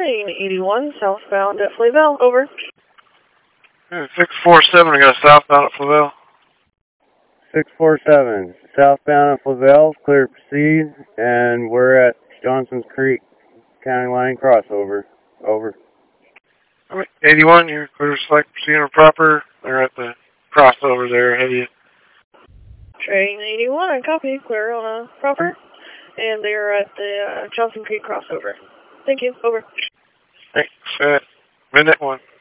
Train 81, southbound at Flavel, over. 647, I got a southbound at Flavel. 647, southbound at Flavel, clear to proceed, and we're at Johnson's Creek County Line crossover. Over. Alright, 81, you're clear to select proceeding proper. They're at the crossover there ahead of you. Train 81, copy, clear on a proper, and they're at the Johnson Creek crossover. Thank you, over. Thanks, Midnight 1.